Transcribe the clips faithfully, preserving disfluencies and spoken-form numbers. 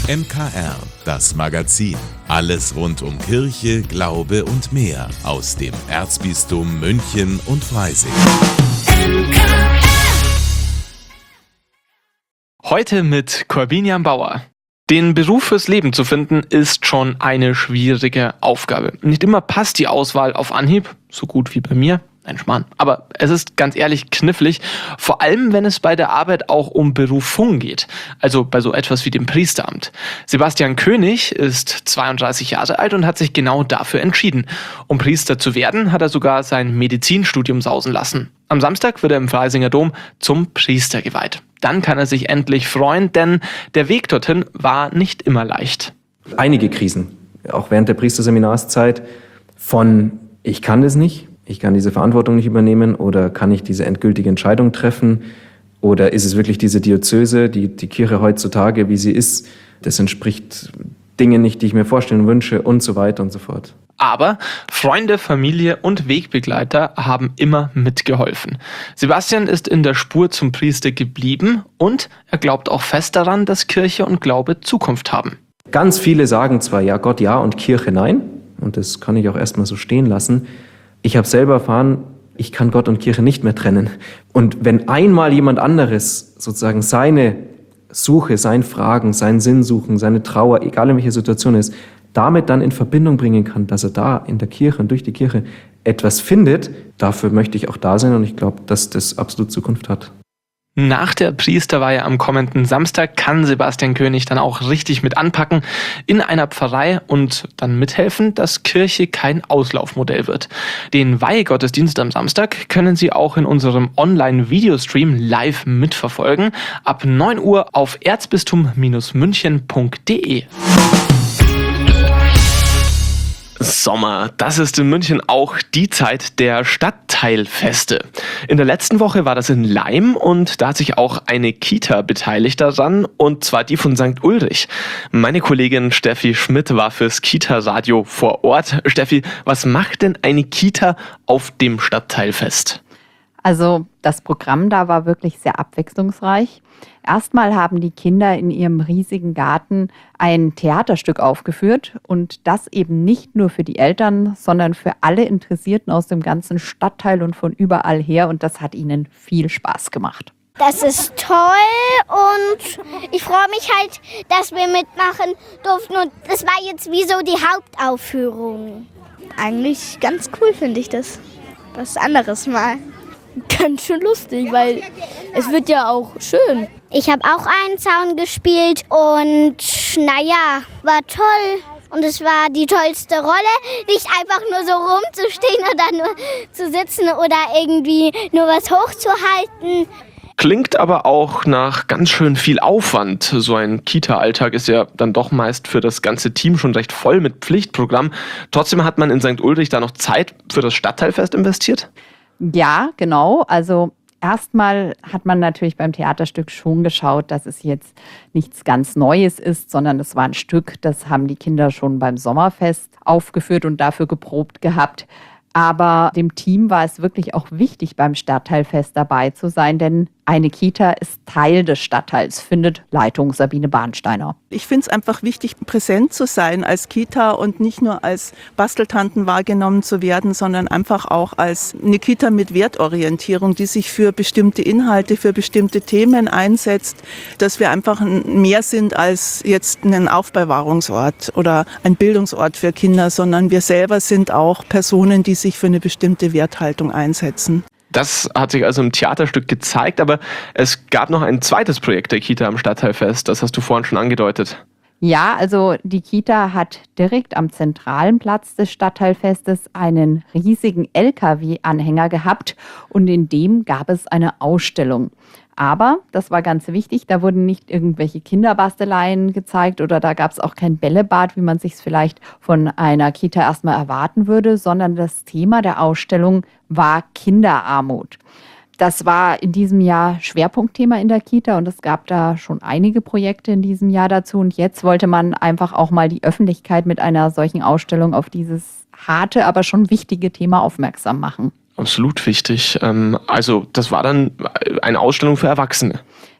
M K R, das Magazin. Alles rund um Kirche, Glaube und mehr aus dem Erzbistum München und Freising. Heute mit Corbinian Bauer. Den Beruf fürs Leben zu finden, ist schon eine schwierige Aufgabe. Nicht immer passt die Auswahl auf Anhieb, so gut wie bei mir. Ein Schmarrn. Aber es ist ganz ehrlich knifflig, vor allem wenn es bei der Arbeit auch um Berufung geht, also bei so etwas wie dem Priesteramt. Sebastian König ist zweiunddreißig Jahre alt und hat sich genau dafür entschieden. Um Priester zu werden, hat er sogar sein Medizinstudium sausen lassen. Am Samstag wird er im Freisinger Dom zum Priester geweiht. Dann kann er sich endlich freuen, denn der Weg dorthin war nicht immer leicht. Einige Krisen, auch während der Priesterseminarszeit, von ich kann das nicht, ich kann diese Verantwortung nicht übernehmen oder kann ich diese endgültige Entscheidung treffen oder ist es wirklich diese Diözese, die, die Kirche heutzutage, wie sie ist, das entspricht Dingen nicht, die ich mir vorstellen wünsche und so weiter und so fort. Aber Freunde, Familie und Wegbegleiter haben immer mitgeholfen. Sebastian ist in der Spur zum Priester geblieben und er glaubt auch fest daran, dass Kirche und Glaube Zukunft haben. Ganz viele sagen zwar, ja Gott ja und Kirche nein, und das kann ich auch erstmal so stehen lassen. Ich habe selber erfahren, ich kann Gott und Kirche nicht mehr trennen. Und wenn einmal jemand anderes sozusagen seine Suche, sein Fragen, sein Sinnsuchen, seine Trauer, egal in welcher Situation ist, damit dann in Verbindung bringen kann, dass er da in der Kirche und durch die Kirche etwas findet, dafür möchte ich auch da sein und ich glaube, dass das absolut Zukunft hat. Nach der Priesterweihe am kommenden Samstag kann Sebastian König dann auch richtig mit anpacken in einer Pfarrei und dann mithelfen, dass Kirche kein Auslaufmodell wird. Den Weihegottesdienst am Samstag können Sie auch in unserem Online-Videostream live mitverfolgen. Ab neun Uhr auf erzbistum münchen punkt de. Sommer, das ist in München auch die Zeit der Stadtteilfeste. In der letzten Woche war das in Laim und da hat sich auch eine Kita beteiligt daran, und zwar die von Sankt Ulrich. Meine Kollegin Steffi Schmidt war fürs Kita-Radio vor Ort. Steffi, was macht denn eine Kita auf dem Stadtteilfest? Also das Programm da war wirklich sehr abwechslungsreich. Erstmal haben die Kinder in ihrem riesigen Garten ein Theaterstück aufgeführt und das eben nicht nur für die Eltern, sondern für alle Interessierten aus dem ganzen Stadtteil und von überall her, und das hat ihnen viel Spaß gemacht. Das ist toll und ich freue mich halt, dass wir mitmachen durften, und das war jetzt wie so die Hauptaufführung. Eigentlich ganz cool finde ich das. Was anderes mal. Ganz schön lustig, weil es wird ja auch schön. Ich habe auch einen Zaun gespielt und naja, war toll. Und es war die tollste Rolle, nicht einfach nur so rumzustehen oder nur zu sitzen oder irgendwie nur was hochzuhalten. Klingt aber auch nach ganz schön viel Aufwand. So ein Kita-Alltag ist ja dann doch meist für das ganze Team schon recht voll mit Pflichtprogramm. Trotzdem hat man in Sankt Ulrich da noch Zeit für das Stadtteilfest investiert? Ja, genau. Also erstmal hat man natürlich beim Theaterstück schon geschaut, dass es jetzt nichts ganz Neues ist, sondern es war ein Stück, das haben die Kinder schon beim Sommerfest aufgeführt und dafür geprobt gehabt. Aber dem Team war es wirklich auch wichtig, beim Stadtteilfest dabei zu sein, denn eine Kita ist Teil des Stadtteils, findet Leitung Sabine Bahnsteiner. Ich finde es einfach wichtig, präsent zu sein als Kita und nicht nur als Basteltanten wahrgenommen zu werden, sondern einfach auch als eine Kita mit Wertorientierung, die sich für bestimmte Inhalte, für bestimmte Themen einsetzt, dass wir einfach mehr sind als jetzt ein Aufbewahrungsort oder ein Bildungsort für Kinder, sondern wir selber sind auch Personen, die sich für eine bestimmte Werthaltung einsetzen. Das hat sich also im Theaterstück gezeigt, aber es gab noch ein zweites Projekt der Kita am Stadtteilfest. Das hast du vorhin schon angedeutet. Ja, also die Kita hat direkt am zentralen Platz des Stadtteilfestes einen riesigen L K W-Anhänger gehabt und in dem gab es eine Ausstellung. Aber, das war ganz wichtig, da wurden nicht irgendwelche Kinderbasteleien gezeigt oder da gab es auch kein Bällebad, wie man sich es vielleicht von einer Kita erstmal erwarten würde, sondern das Thema der Ausstellung war Kinderarmut. Das war in diesem Jahr Schwerpunktthema in der Kita und es gab da schon einige Projekte in diesem Jahr dazu. Und jetzt wollte man einfach auch mal die Öffentlichkeit mit einer solchen Ausstellung auf dieses harte, aber schon wichtige Thema aufmerksam machen. Absolut wichtig. Also das war dann eine Ausstellung für Erwachsene.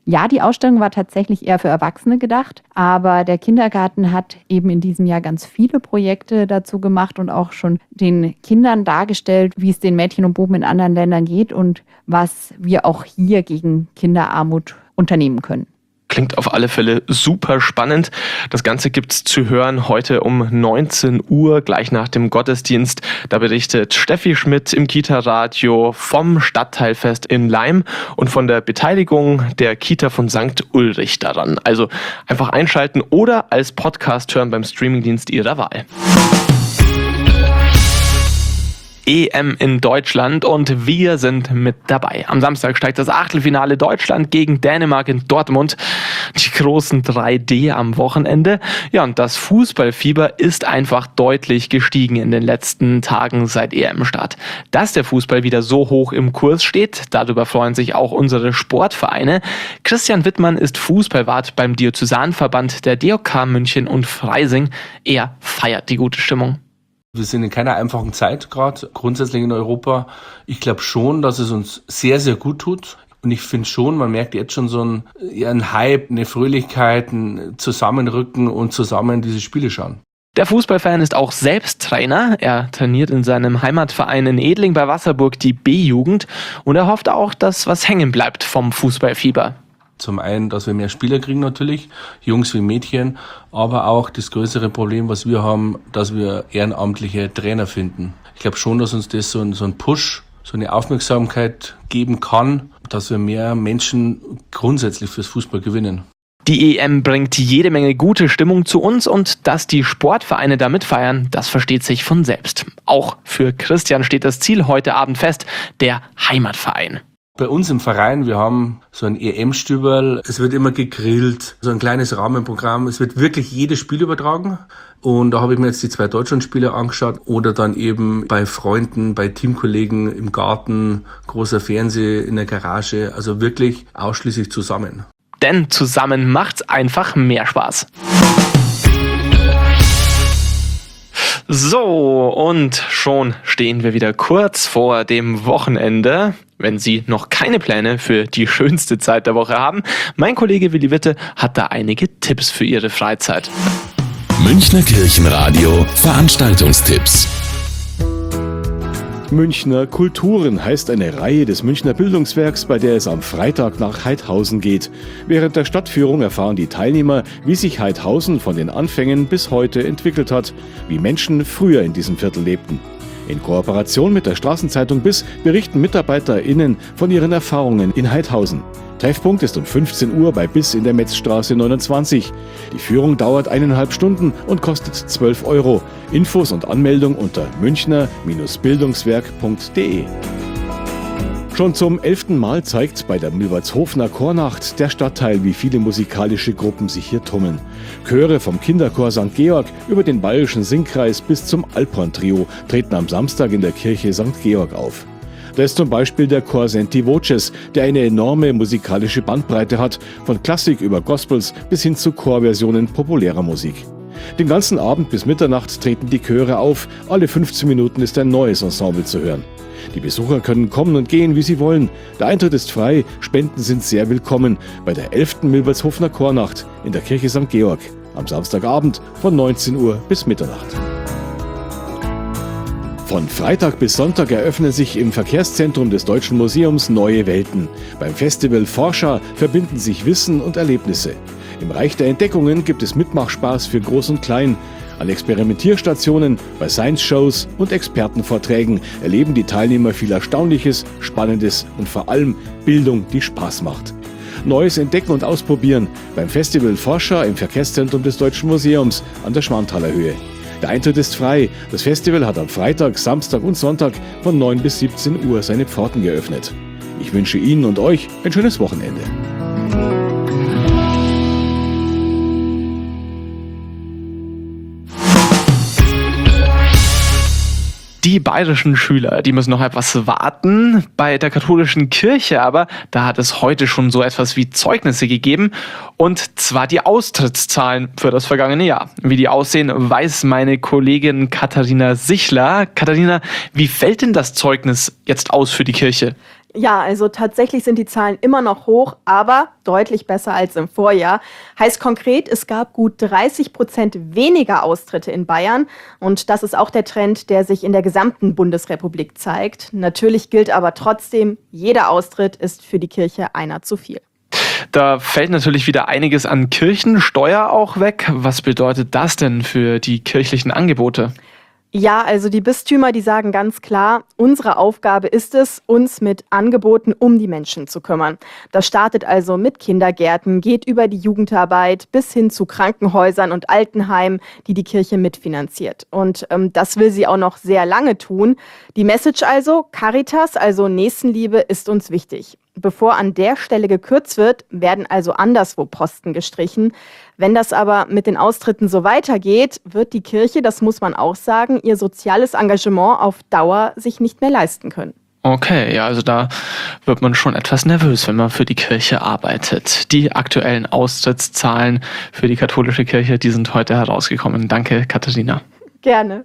Ja, die Ausstellung war tatsächlich eher für Erwachsene gedacht, aber der Kindergarten hat eben in diesem Jahr ganz viele Projekte dazu gemacht und auch schon den Kindern dargestellt, wie es den Mädchen und Buben in anderen Ländern geht und was wir auch hier gegen Kinderarmut unternehmen können. Klingt auf alle Fälle super spannend. Das Ganze gibt's zu hören heute um neunzehn Uhr, gleich nach dem Gottesdienst. Da berichtet Steffi Schmidt im Kita-Radio vom Stadtteilfest in Laim und von der Beteiligung der Kita von Sankt Ulrich daran. Also einfach einschalten oder als Podcast hören beim Streamingdienst Ihrer Wahl. E M in Deutschland und wir sind mit dabei. Am Samstag steigt das Achtelfinale Deutschland gegen Dänemark in Dortmund. Die großen drei D am Wochenende. Ja, und das Fußballfieber ist einfach deutlich gestiegen in den letzten Tagen seit E M-Start. Dass der Fußball wieder so hoch im Kurs steht, darüber freuen sich auch unsere Sportvereine. Christian Wittmann ist Fußballwart beim Diözesanverband der D O K München und Freising. Er feiert die gute Stimmung. Wir sind in keiner einfachen Zeit gerade, grundsätzlich in Europa. Ich glaube schon, dass es uns sehr, sehr gut tut. Und ich finde schon, man merkt jetzt schon so einen, ja, einen Hype, eine Fröhlichkeit, ein Zusammenrücken und zusammen diese Spiele schauen. Der Fußballfan ist auch selbst Trainer. Er trainiert in seinem Heimatverein in Edling bei Wasserburg die B-Jugend und er hofft auch, dass was hängen bleibt vom Fußballfieber. Zum einen, dass wir mehr Spieler kriegen natürlich, Jungs wie Mädchen, aber auch das größere Problem, was wir haben, dass wir ehrenamtliche Trainer finden. Ich glaube schon, dass uns das so ein, so ein Push, so eine Aufmerksamkeit geben kann, dass wir mehr Menschen grundsätzlich fürs Fußball gewinnen. Die E M bringt jede Menge gute Stimmung zu uns und dass die Sportvereine da mitfeiern, das versteht sich von selbst. Auch für Christian steht das Ziel heute Abend fest, der Heimatverein. Bei uns im Verein, wir haben so ein E M-Stüberl, es wird immer gegrillt, so ein kleines Rahmenprogramm, es wird wirklich jedes Spiel übertragen und da habe ich mir jetzt die zwei Deutschlandspiele angeschaut oder dann eben bei Freunden, bei Teamkollegen im Garten, großer Fernseher in der Garage, also wirklich ausschließlich zusammen. Denn zusammen macht's einfach mehr Spaß. So, und schon stehen wir wieder kurz vor dem Wochenende. Wenn Sie noch keine Pläne für die schönste Zeit der Woche haben, mein Kollege Willi Witte hat da einige Tipps für Ihre Freizeit. Münchner Kirchenradio Veranstaltungstipps. Münchner Kulturen heißt eine Reihe des Münchner Bildungswerks, bei der es am Freitag nach Haidhausen geht. Während der Stadtführung erfahren die Teilnehmer, wie sich Haidhausen von den Anfängen bis heute entwickelt hat, wie Menschen früher in diesem Viertel lebten. In Kooperation mit der Straßenzeitung BIS berichten MitarbeiterInnen von ihren Erfahrungen in Haidhausen. Treffpunkt ist um fünfzehn Uhr bei BIS in der Metzstraße neunundzwanzig. Die Führung dauert eineinhalb Stunden und kostet zwölf Euro. Infos und Anmeldung unter münchner Bildungswerk punkt de. Schon zum elften Mal zeigt bei der Milbertshofener Chornacht der Stadtteil, wie viele musikalische Gruppen sich hier tummeln. Chöre vom Kinderchor Sankt Georg über den Bayerischen Singkreis bis zum Alphorn-Trio treten am Samstag in der Kirche Sankt Georg auf. Da ist zum Beispiel der Chor Senti Voces, der eine enorme musikalische Bandbreite hat, von Klassik über Gospels bis hin zu Chorversionen populärer Musik. Den ganzen Abend bis Mitternacht treten die Chöre auf, alle fünfzehn Minuten ist ein neues Ensemble zu hören. Die Besucher können kommen und gehen, wie sie wollen. Der Eintritt ist frei, Spenden sind sehr willkommen bei der elften Milbertshofener Chornacht in der Kirche Sankt Georg am Samstagabend von neunzehn Uhr bis Mitternacht. Von Freitag bis Sonntag eröffnen sich im Verkehrszentrum des Deutschen Museums neue Welten. Beim Festival Forscher verbinden sich Wissen und Erlebnisse. Im Reich der Entdeckungen gibt es Mitmachspaß für Groß und Klein. An Experimentierstationen, bei Science-Shows und Expertenvorträgen erleben die Teilnehmer viel Erstaunliches, Spannendes und vor allem Bildung, die Spaß macht. Neues entdecken und ausprobieren beim Festival Forscher im Verkehrszentrum des Deutschen Museums an der Schwanthaler Höhe. Der Eintritt ist frei. Das Festival hat am Freitag, Samstag und Sonntag von neun bis siebzehn Uhr seine Pforten geöffnet. Ich wünsche Ihnen und euch ein schönes Wochenende. Die bayerischen Schüler, die müssen noch etwas warten. Bei der katholischen Kirche aber, da hat es heute schon so etwas wie Zeugnisse gegeben. Und zwar die Austrittszahlen für das vergangene Jahr. Wie die aussehen, weiß meine Kollegin Katharina Sichler. Katharina, wie fällt denn das Zeugnis jetzt aus für die Kirche? Ja, also tatsächlich sind die Zahlen immer noch hoch, aber deutlich besser als im Vorjahr. Heißt konkret, es gab gut dreißig Prozent weniger Austritte in Bayern. Und das ist auch der Trend, der sich in der gesamten Bundesrepublik zeigt. Natürlich gilt aber trotzdem, jeder Austritt ist für die Kirche einer zu viel. Da fällt natürlich wieder einiges an Kirchensteuer auch weg. Was bedeutet das denn für die kirchlichen Angebote? Ja, also die Bistümer, die sagen ganz klar, unsere Aufgabe ist es, uns mit Angeboten um die Menschen zu kümmern. Das startet also mit Kindergärten, geht über die Jugendarbeit bis hin zu Krankenhäusern und Altenheimen, die die Kirche mitfinanziert. Und ähm, das will sie auch noch sehr lange tun. Die Message also, Caritas, also Nächstenliebe, ist uns wichtig. Bevor an der Stelle gekürzt wird, werden also anderswo Posten gestrichen. Wenn das aber mit den Austritten so weitergeht, wird die Kirche, das muss man auch sagen, ihr soziales Engagement auf Dauer sich nicht mehr leisten können. Okay, ja, also da wird man schon etwas nervös, wenn man für die Kirche arbeitet. Die aktuellen Austrittszahlen für die katholische Kirche, die sind heute herausgekommen. Danke, Katharina. Gerne.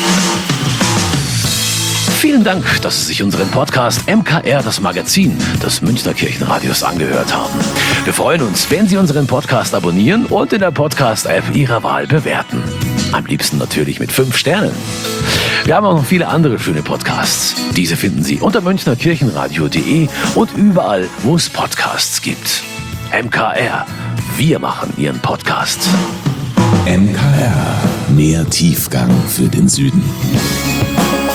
Vielen Dank, dass Sie sich unseren Podcast M K R, das Magazin des Münchner Kirchenradios, angehört haben. Wir freuen uns, wenn Sie unseren Podcast abonnieren und in der Podcast-App Ihrer Wahl bewerten. Am liebsten natürlich mit fünf Sternen. Wir haben auch noch viele andere schöne Podcasts. Diese finden Sie unter münchner kirchenradio punkt de und überall, wo es Podcasts gibt. M K R, wir machen Ihren Podcast. M K R, mehr Tiefgang für den Süden.